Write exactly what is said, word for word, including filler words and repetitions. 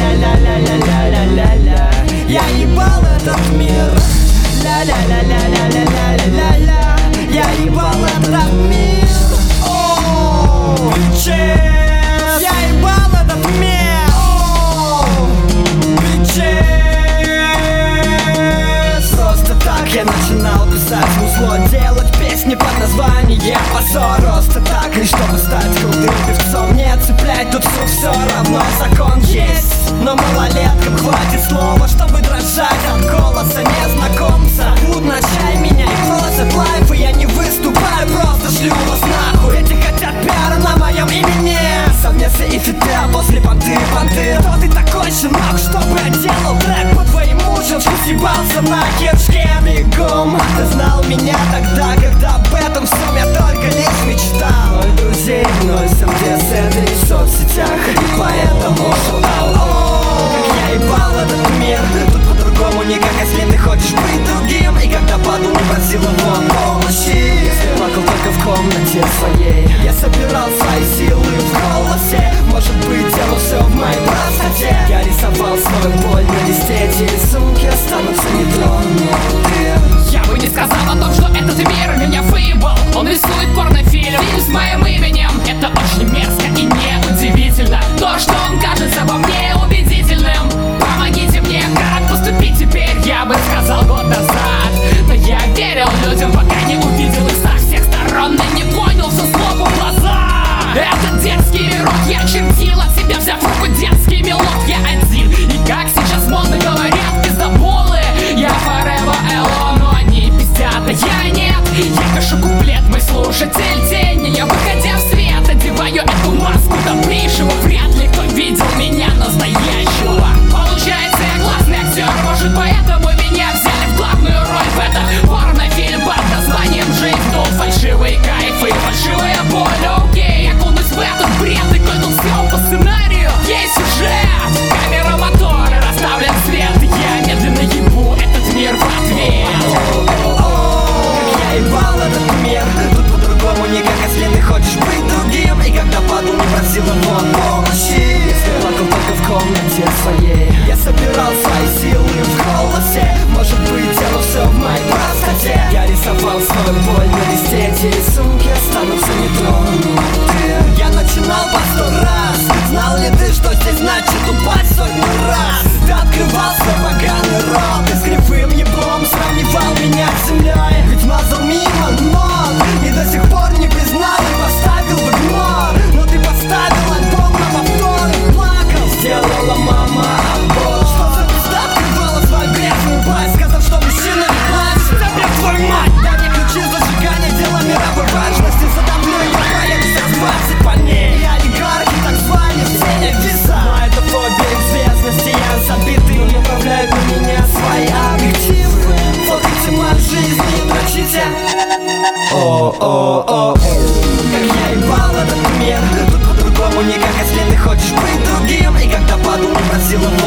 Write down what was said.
ля-ля-ля-ля-ля-ля-ля-ля. Я ебал этот мир. Ля-ля-ля-ля-ля-ля-ля-ля-ля. Я ебал этот мир. Оу, bitches. Я ебал этот мир. Оу, bitches. Просто так я начинал писать музло, делать песни под названием «Позор». Просто так, лишь чтобы стать крутым певцом. Не цеплять тут все, все равно закон есть. Но малолеткам хватит слова, чтобы дрожать от голоса незнакомца. Будут на чай меня и просят лайф, и я не выступаю, просто шлю вас нахуй. Эти хотят пиара на моем имени, совместные и фиты, а после понты, понты. Кто ты такой, щенок, чтобы я делал трек по твоему женшу? Съебался на кишке бегом. Ты знал меня тогда, когда об этом всем я только лишь мечтал. Ноль друзей, ноль сердец, это не в соцсетях, и поэтому шутал. О, как я ебал этот мир. Тут по-другому никак, если ты хочешь быть другим. И когда падал, не просил его помощи. Если плакал только в комнате своей, я собирал свои силы в голосе. Может быть, дело все в моей простоте. Я рисовал свою боль на листе, эти рисунки останутся нетронутые. Я бы не сказал о том, что этот мир меня выебал. Он рисует порнофильм, фильм с моим именем. Это очень мерзко и неудивительно. То, что он кажется во мне убедительным. Помогите мне, как поступить теперь, я бы сказал год назад. Но я верил людям, пока не увидел их со всех сторон и не понял все слово в глаза. Это детский рот, я чертил от себя, взяв в руку детский мелод. Я один, и как сейчас модно говорят, пиздоболы. Я forever alone, но они пиздят, а я нет. Я пишу куплет, мой слушатель тень. Я, выходя в свет, одеваю эту маску добрейшего. Вряд ли кто видел меня настоящего. Получается, я классный актер, может поэтому меня взяли в главную роль в этом порнофильм под названием «Жизнь». Тут фальшивые кайфы и фальшивая боль. Окей, я окунусь в этот бред, и кое-тут съел по сценарию. Есть сюжет, камера, моторы, расставлен свет. Я медленно ебу этот мир в ответ. Я ебал этот мир. Тут по-другому никак, если ты хочешь быть другим. И когда падал, не просил его помощи. Если плакал только в комнате своей, я собирал свои силы в голосе. Может быть, дело все в моей простоте. Я рисовал свою боль на листе, эти рисунки останутся нетронутые. Я начинал по сто раз. Знал ли ты, что здесь значит упасть сотню раз? Ты открывал свой поганый рот и с кривым еблом сравнивал меня с землей. Ведь мазал мимо ног и до сих пор не признал и поставил в игнор. Но ты поставил альбом на повтор и плакал. Сделала мама аборт. Что за пизда открывала свой грязный бай, сказав, что мужчина не плачет. Забей твою мать. Дай мне ключи зажигания, дело мировой важности. Задавлю ее, проедусь двадцать по ней. Я олигархи, так звали, все не виза. Но это фобия известности, я забитый. Не направляют на меня свои объективы. Фоткайте мою жизнь, не дрочите. О-о-о, как я ебал этот мир. Тут по-другому никак, если ты хочешь быть другим. И когда падал, не просил его